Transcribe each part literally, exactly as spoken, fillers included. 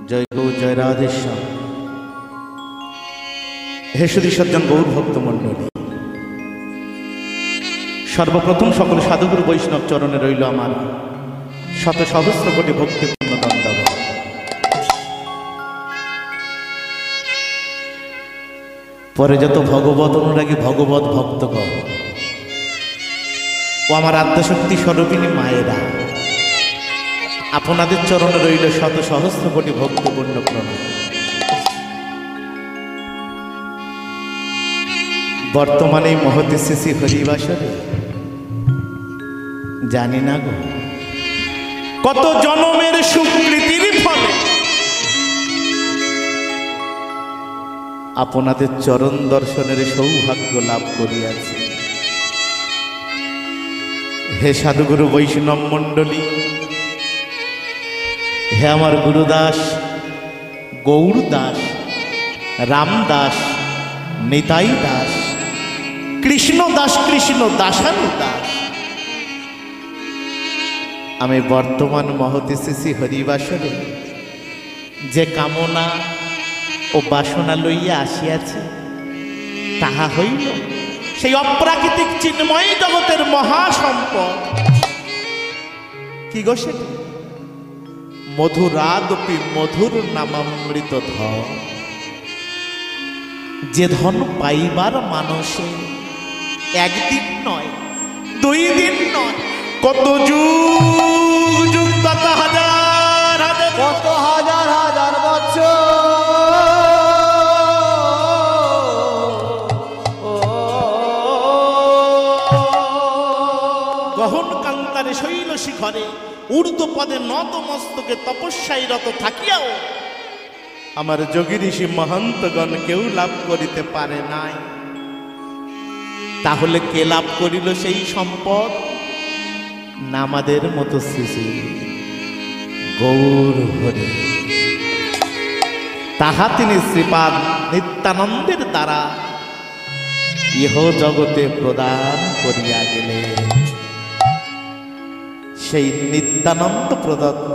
जय गौ जय राधेश्याम। हे सुधी सज्जन गौर भक्त मंडली, सर्वप्रथम सकल साधुगुरु वैष्णव चरणे रइल आमार शत सहस्र कोटी भक्तिपूर्ण दंडवत। परे जत भगवत अनुरागी भगवत भक्तगण ओ आमार आद्यशक्ति स्वरूपिणी मायेरा, आपनादेर चरणे रइल शत सहस्र कोटी भक्तिपूर्ण प्रणाम। बर्तमाने महती शिशि हरिबासरे जानी ना गो कत जन्मेर सुकृतिर फले आपनादेर चरण दर्शनेर सौभाग्य लाभ करियाछि। हे साधुगुरु वैष्णव मंडली, हे आमार गुरुदास गौरदास रामदास निताई दास कृष्ण दास कृष्ण दासानु दास, आमी बर्तमान महती शिशि हरिबासरे जे कामना ओ बासना लइया आसियाछि ताहा हইল সেই অপ্রাকৃতিক চিন্ময় জগতের মহাসম্পদ। কি গো সেটি? মধুরাদপি মধুর নামামৃত ধন, যে ধন পাইবার মানসে একদিন নয় দুই দিন নয় কত যুগ যুগ কত হাজার হাজার কত হাজার হাজার বছর গহন কান্তারে শৈল শিখরে ঊর্ধ্ব পদে নত মস্তকে তপস্যায় রত থাকিয়াও আমার যোগী ঋষি মহন্তগণ কেউ লাভ করিতে পারে নাই। তাহলে কে লাভ করিল সেই সম্পদ? না আমাদের মতো শিশু গৌর হরি। তাহা তিনি শ্রীপাদ নিত্যানন্দের দ্বারা ইহ জগতে প্রদান করিয়া গেলেন। সেই নিত্যানন্দ প্রদত্ত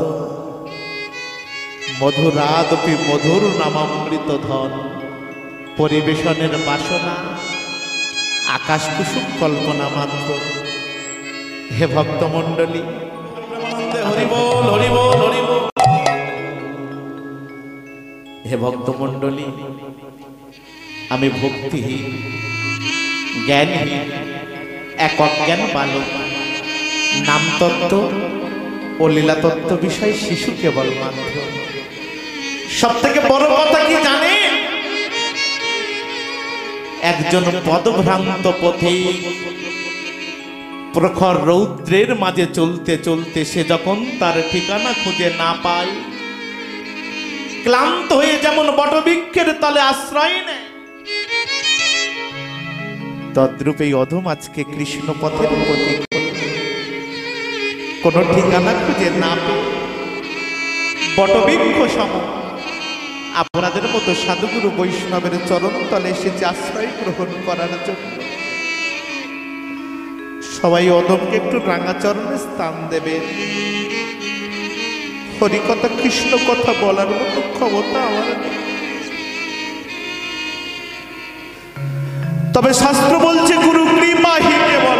মধুরাদপি মধুর নামামৃত ধন পরিবেশনের বাসনা আকাশ কুসুম কল্পনা মাত্র। হে ভক্তমণ্ডলী, হরিবোল হরিবোল হরিবোল। হে ভক্তমণ্ডলী, আমি ভক্তিহীন জ্ঞানহীন এক অজ্ঞান বালক, নামতত্ত্ব ও লীলাতত্ত্ব বিষয় শিশু কেবল মাত্র। সব থেকে বড় কথা কি জানে? একজন পদভ্রান্ত পথিক প্রখর রৌদ্রের মাঝে চলতে চলতে সে যখন তার ঠিকানা খুঁজে না পায়, ক্লান্ত হয়ে যেমন বটবৃক্ষের তলে আশ্রয় নেয়, তদ্রূপ এই অধম আজকে কৃষ্ণ পথের পথিক কোন ঠিকানা খুঁজে না পেয়ে বটবৃক্ষ সম আপনাদের মতো সাধুগুরু বৈষ্ণবের চরণ তলে এসেছে আশ্রয় গ্রহণ করার জন্য। সবাই অদমকে একটু রাঙা চরণে স্থান দেবে। হরিকথা কৃষ্ণ কথা বলার মতো ক্ষমতা আমার নেই, তবে শাস্ত্র বলছে গুরু কৃপা হি কেবল।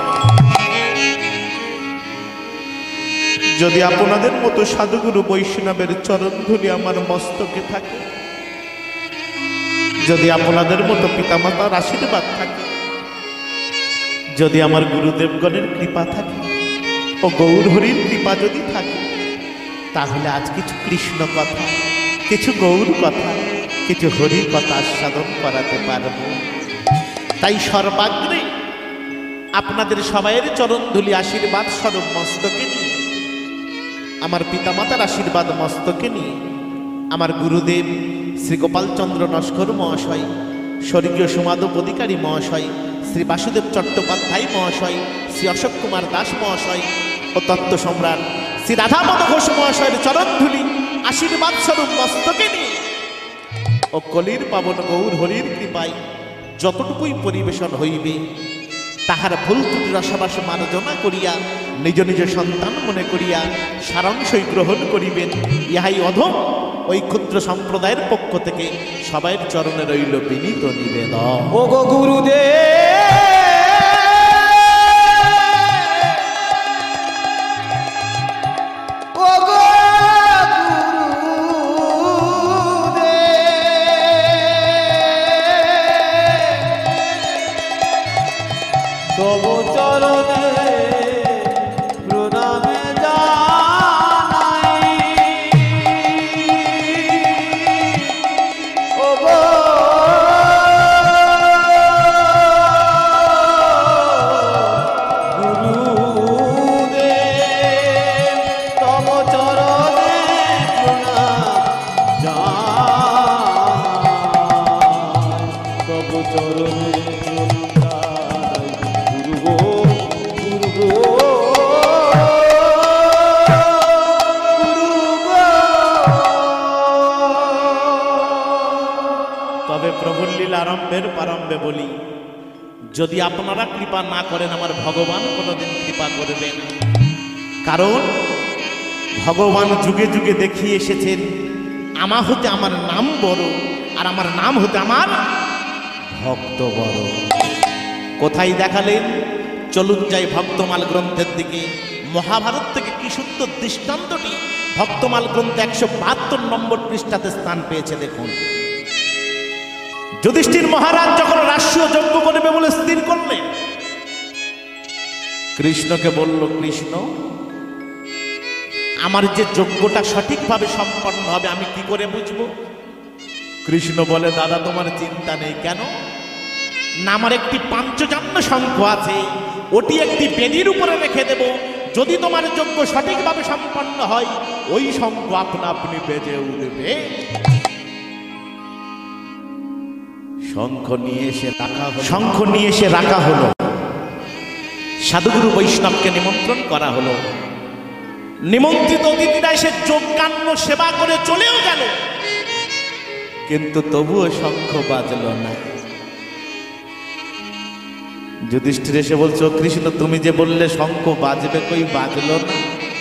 যদি আপনাদের মতো সাধুগুরু বৈষ্ণবের চরণ ধুলি আমার মস্তকে থাকে, যদি আপনাদের মতো পিতামাতার আশীর্বাদ থাকে, যদি আমার গুরুদেবগণের কৃপা থাকে ও গৌর হরির কৃপা যদি থাকে, তাহলে আজ কিছু কৃষ্ণ কথা, কিছু গৌর কথা, কিছু হরি কথা আস্বাদন করাতে পারব। তাই সর্বাগ্রে আপনাদের সবাইয়ের চরণ ধুলি আশীর্বাদ স্বরূপ মস্তকে নিয়ে, আমার পিতামাতার আশীর্বাদ মস্তকে নিয়ে, আমার গুরুদেব শ্রী গোপালচন্দ্র নস্কর মহাশয়, স্বর্গীয় সমাধব অধিকারী মহাশয়, শ্রী বাসুদেব চট্টোপাধ্যায় মহাশয়, শ্রী অশোক কুমার দাস মহাশয় ও তত্ত্ব সম্রাট শ্রী রাধাপদ ঘোষ মহাশয়ের চরণধুলি আশীর্বাদ স্বরূপ মস্তকে নিয়ে ও কলির পাবন গৌর হরির কৃপায় যতটুকুই পরিবেশন হইবে তাহার ভুল ত্রুটি রসবাস মার্জনা করিয়া নিজ নিজ সন্তান মনে করিয়া সারাংশই গ্রহণ করিবেন। ইহাই অধম ওই ক্ষুদ্র সম্প্রদায়ের পক্ষ থেকে সবাইয়ের চরণে রইল বিনীত নিবেদন। ও গো গুরুদেব, ও গো গুরুদেব, তব চরণে প্রণামে জানাই। ও গো গুরুদেব, তব চরণে প্রণাম জানাই। তব চরণে তবে প্রভুর লীলা আরম্ভের প্রারম্ভে বলি, যদি আপনারা কৃপা না করেন আমার ভগবান কোনোদিন কৃপা করবেন। কারণ ভগবান যুগে যুগে দেখিয়ে এসেছেন আমা হতে আমার নাম বড়, আর আমার নাম হতে আমার ভক্ত বড়। কোথায় দেখালেন? চলুন যাই ভক্তমাল গ্রন্থের দিকে। মহাভারত থেকে কি সুন্দর দৃষ্টান্তটি ভক্তমাল গ্রন্থে একশো বাহাত্তর নম্বর পৃষ্ঠাতে স্থান পেয়েছে। দেখুন, যুধিষ্ঠির মহারাজ যখন রাষ্ট্রীয় যজ্ঞ করবে বলে স্থির করলেন, কৃষ্ণকে বলল, কৃষ্ণ আমার যে যজ্ঞটা সঠিকভাবে সম্পন্ন হবে আমি কি করে বুঝবো? কৃষ্ণ বলে, দাদা তোমার চিন্তা নেই। কেন না, আমার একটি পাঞ্চজন্য শঙ্খ আছে, ওটি একটি বেদির উপরে রেখে দেব। যদি তোমার যজ্ঞ সঠিকভাবে সম্পন্ন হয় ওই শঙ্খ আপনা আপনি বেজে উঠবে। শঙ্খ নিয়ে এসে রাখা হলো শঙ্খ নিয়ে এসে রাখা হলো সাধুগুরু বৈষ্ণবকে নিমন্ত্রণ করা হলো। নিমন্ত্রিত অতিথিরা এসে যজ্ঞান্ন সেবা করে চলেও গেল, কিন্তু তবুও শঙ্খ বাজল না। যুধিষ্ঠির এসে বলছো, কৃষ্ণ তুমি যে বললে শঙ্খ বাজবে, কই বাজলো না?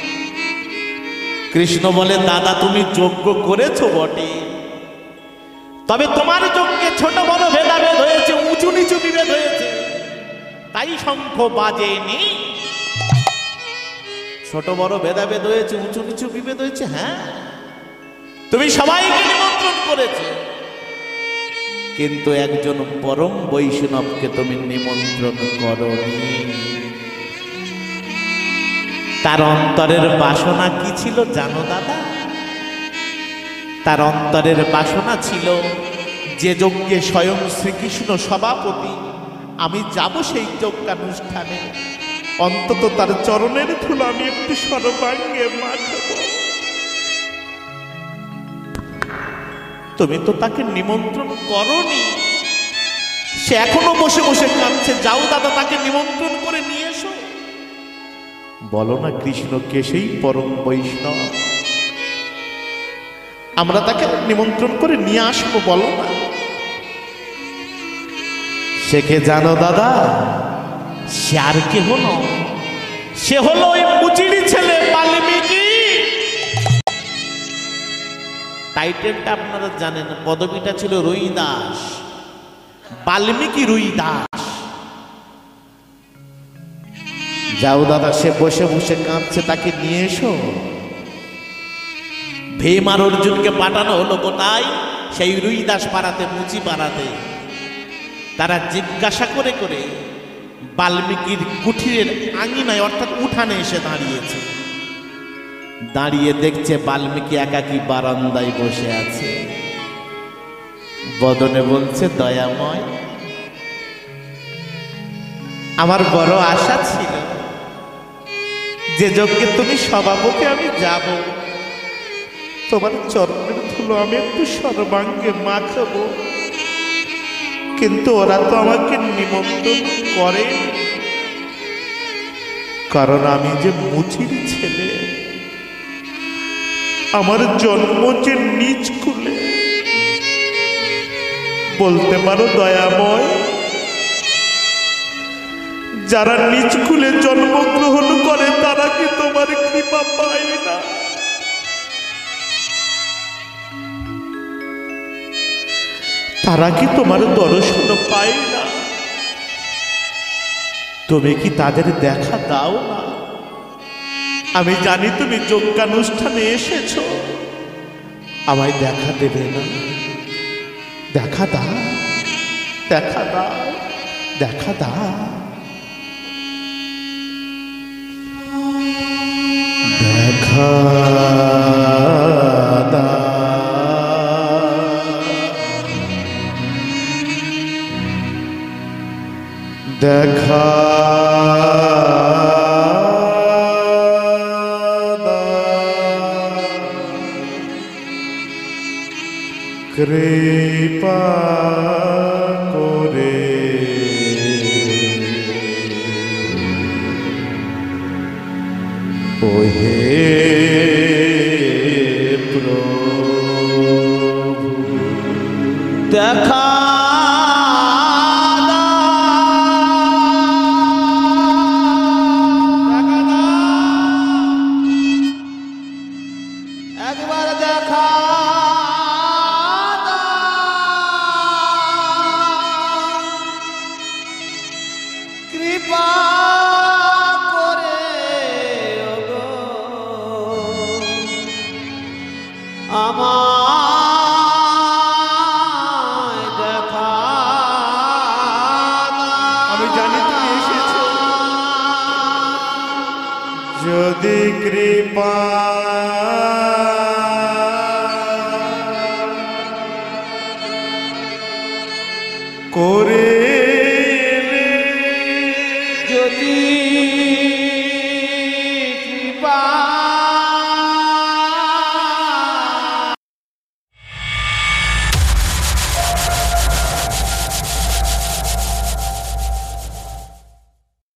কৃষ্ণ বলে, দাদা তুমি যজ্ঞ করেছো বটে, তবে তোমার যজ্ঞে ছোট বড় ভেদাভেদ হয়েছে, উঁচু নিচু বিভেদ হয়েছে, তাই শঙ্খ বাজেনি। ছোট বড় ভেদাভেদ হয়েছে, উঁচু নিচু বিভেদ হয়েছে, হ্যাঁ তুমি সবাইকে নিমন্ত্রণ করেছে, কিন্তু একজন পরম বৈষ্ণবকে তুমি নিমন্ত্রণ করনি। তার অন্তরের বাসনা কি ছিল জানো দাদা? তার অন্তরের বাসনা ছিল, যে যজ্ঞে স্বয়ং শ্রীকৃষ্ণ সভাপতি, আমি যাব সেই যজ্ঞানুষ্ঠানে, অন্তত তার চরণের ধুলো আমি একটু সর্বাঙ্গে মাখব। তুমি তো তাকে নিমন্ত্রণ করনি, সে এখনো বসে বসে কাঁদছে। যাও দাদা, তাকে নিমন্ত্রণ করে নিয়ে এসো। বলো না কৃষ্ণ কে সেই পরম বৈষ্ণব, আমরা তাকে নিমন্ত্রণ করে নিয়ে আসবো, বলো না। সে কে জানো দাদা? সে আর কে হলো? সে হলো ওই মুচিড়ি ছেলে বাল্মীকি। টাইটেলটা আপনারা জানেন, পদবীটা ছিল রুইদাস, বাল্মীকি রুইদাস। যাও দাদা, সে বসে বসে কাঁদছে, তাকে নিয়ে এসো। ভীম আর অর্জুনকে পাঠানো হলো কোথায়? সেই রুইদাস পাড়াতে, মুচি পাড়াতে। তারা জিজ্ঞাসা করে করে বাল্মীকির কুঠিরের আঙিনায় অর্থাৎ উঠানে এসে দাঁড়িয়েছে। দাঁড়িয়ে দেখছে বাল্মীকি একাকী বারান্দায় বসে আছে, বদনে বলছে, দয়াময় আমার বড় আশা ছিল যে যজ্ঞে তুমি সভাপতি আমি যাব, তোমার চরণের ধুলো আমি একটু সর্বাঙ্গে মাখাবো, কিন্তু ওরা তো আমাকে নিমন্ত্রণ করে, কারণ আমি যে মুচির ছেলে, আমার জন্ম যে নিজ কুলে। বলতে পারো দয়াময়, যারা নিজ কুলে জন্মগ্রহণ করে তারা কি তোমার কৃপা পায় না? তারা কি তোমার দর্শন পায় না? তুমি কি তাদের দেখা দাও না? আমি জানি তুমি যজ্ঞানুষ্ঠানে এসেছ, আমায় দেখা দেবে না। দেখা দাও, দেখা দাও, দেখা দাও। দেখা দাও, দেখা কৃপা করে ওহে প্রভু দেখা একবার দেখা কৃপা করে ওগো আমায় দেখা আমি জানি তুমি এসেছো। যদি কৃপা করে